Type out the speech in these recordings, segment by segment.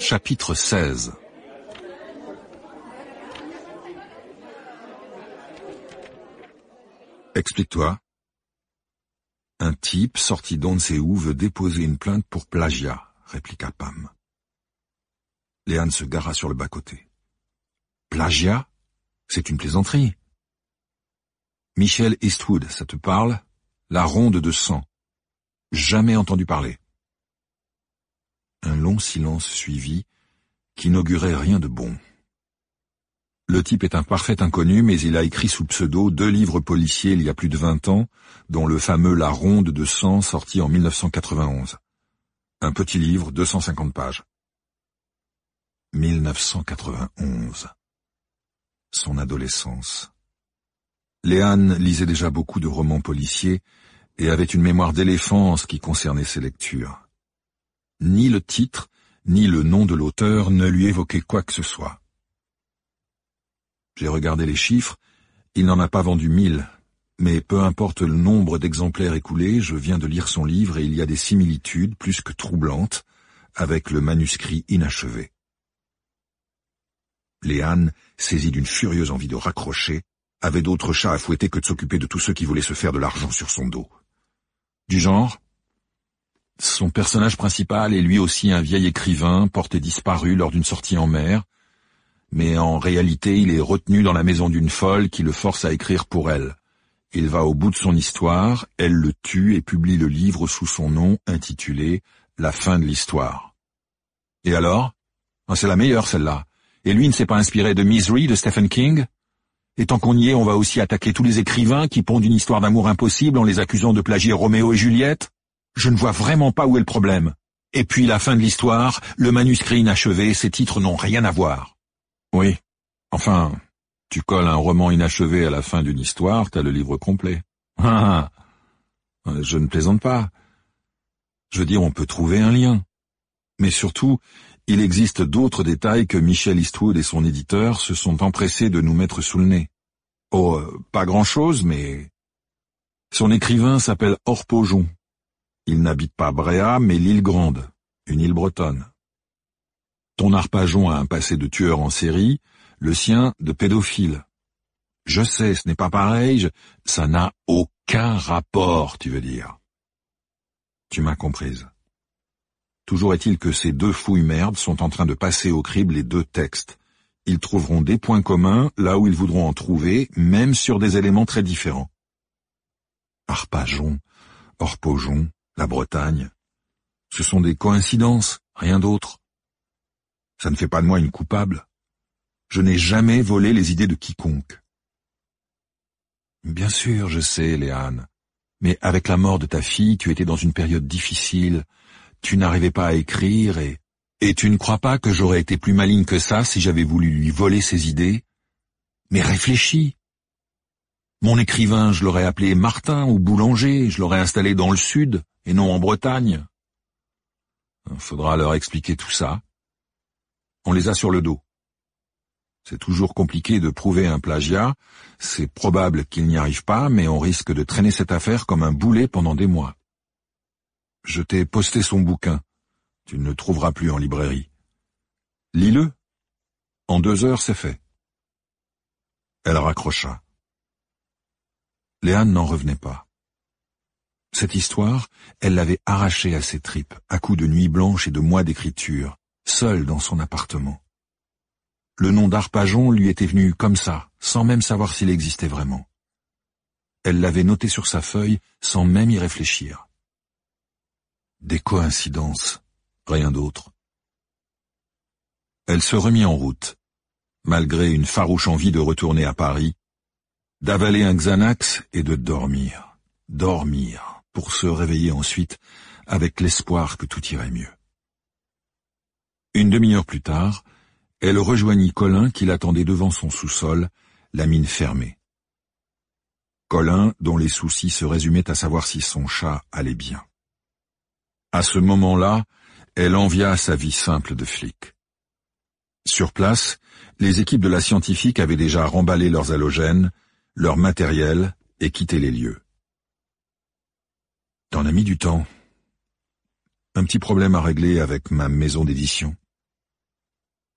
Chapitre 16. Explique-toi. Un type sorti d'on ne sait où veut déposer une plainte pour plagiat, répliqua Pam. Léane se gara sur le bas-côté. Plagiat? C'est une plaisanterie. Michel Eastwood, ça te parle? La ronde de sang. Jamais entendu parler. Un long silence suivit, qui n'augurait rien de bon. Le type est un parfait inconnu, mais il a écrit sous pseudo 2 livres policiers il y a plus de 20 ans, dont le fameux La ronde de sang sorti en 1991. Un petit livre, 250 pages. 1991. Son adolescence. Léane lisait déjà beaucoup de romans policiers et avait une mémoire d'éléphant en ce qui concernait ses lectures. Ni le titre, ni le nom de l'auteur ne lui évoquaient quoi que ce soit. J'ai regardé les chiffres, il n'en a pas vendu 1000, mais peu importe le nombre d'exemplaires écoulés, je viens de lire son livre et il y a des similitudes plus que troublantes avec le manuscrit inachevé. Léane, saisie d'une furieuse envie de raccrocher, avait d'autres chats à fouetter que de s'occuper de tous ceux qui voulaient se faire de l'argent sur son dos. Du genre, son personnage principal est lui aussi un vieil écrivain porté disparu lors d'une sortie en mer, mais en réalité il est retenu dans la maison d'une folle qui le force à écrire pour elle. Il va au bout de son histoire, elle le tue et publie le livre sous son nom intitulé « La fin de l'histoire ». Et alors? C'est la meilleure celle-là. Et lui ne s'est pas inspiré de Misery de Stephen King? Et tant qu'on y est, on va aussi attaquer tous les écrivains qui pondent une histoire d'amour impossible en les accusant de plagier Roméo et Juliette? Je ne vois vraiment pas où est le problème. Et puis la fin de l'histoire, le manuscrit inachevé, ces titres n'ont rien à voir. Oui, enfin, tu colles un roman inachevé à la fin d'une histoire, t'as le livre complet. Ah, je ne plaisante pas. Je veux dire, on peut trouver un lien. Mais surtout, il existe d'autres détails que Michel Eastwood et son éditeur se sont empressés de nous mettre sous le nez. Oh, pas grand-chose, mais... Son écrivain s'appelle Orpajon. Il n'habite pas Bréa, mais l'île Grande, une île bretonne. Ton Arpajon a un passé de tueur en série, le sien de pédophile. Je sais, ce n'est pas pareil, ça n'a aucun rapport, tu veux dire. Tu m'as comprise. Toujours est-il que ces 2 fouilles merdes sont en train de passer au crible les 2 textes. Ils trouveront des points communs là où ils voudront en trouver, même sur des éléments très différents. Arpajon, Orpajon, la Bretagne. Ce sont des coïncidences, rien d'autre. Ça ne fait pas de moi une coupable. Je n'ai jamais volé les idées de quiconque. Bien sûr, je sais, Léane. Mais avec la mort de ta fille, tu étais dans une période difficile. Tu n'arrivais pas à écrire et tu ne crois pas que j'aurais été plus maligne que ça si j'avais voulu lui voler ses idées? Mais réfléchis. Mon écrivain, je l'aurais appelé Martin ou Boulanger, je l'aurais installé dans le sud et non en Bretagne. Faudra leur expliquer tout ça. On les a sur le dos. C'est toujours compliqué de prouver un plagiat, c'est probable qu'il n'y arrive pas, mais on risque de traîner cette affaire comme un boulet pendant des mois. Je t'ai posté son bouquin. Tu ne le trouveras plus en librairie. Lis-le. En 2 heures, c'est fait. Elle raccrocha. Léane n'en revenait pas. Cette histoire, elle l'avait arrachée à ses tripes, à coups de nuits blanches et de mois d'écriture, seule dans son appartement. Le nom d'Arpajon lui était venu comme ça, sans même savoir s'il existait vraiment. Elle l'avait noté sur sa feuille, sans même y réfléchir. Des coïncidences, rien d'autre. Elle se remit en route, malgré une farouche envie de retourner à Paris, d'avaler un Xanax et de dormir. Dormir, pour se réveiller ensuite avec l'espoir que tout irait mieux. Une demi-heure plus tard, elle rejoignit Colin qui l'attendait devant son sous-sol, la mine fermée. Colin, dont les soucis se résumaient à savoir si son chat allait bien. À ce moment-là, elle envia sa vie simple de flic. Sur place, les équipes de la scientifique avaient déjà remballé leurs halogènes, leur matériel et quitté les lieux. T'en as mis du temps. Un petit problème à régler avec ma maison d'édition.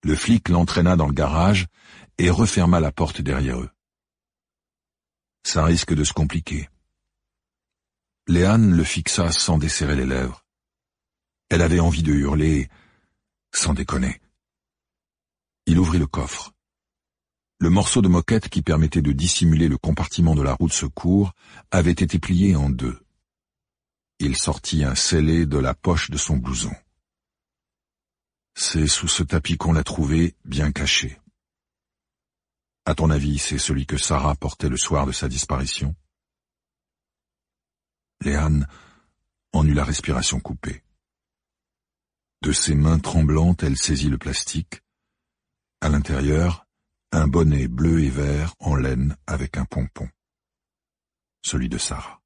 Le flic l'entraîna dans le garage et referma la porte derrière eux. Ça risque de se compliquer. Léane le fixa sans desserrer les lèvres. Elle avait envie de hurler, sans déconner. Il ouvrit le coffre. Le morceau de moquette qui permettait de dissimuler le compartiment de la roue de secours avait été plié en deux. Il sortit un scellé de la poche de son blouson. C'est sous ce tapis qu'on l'a trouvé, bien caché. À ton avis, c'est celui que Sarah portait le soir de sa disparition? Léane en eut la respiration coupée. De ses mains tremblantes, elle saisit le plastique. À l'intérieur, un bonnet bleu et vert en laine avec un pompon. Celui de Sarah.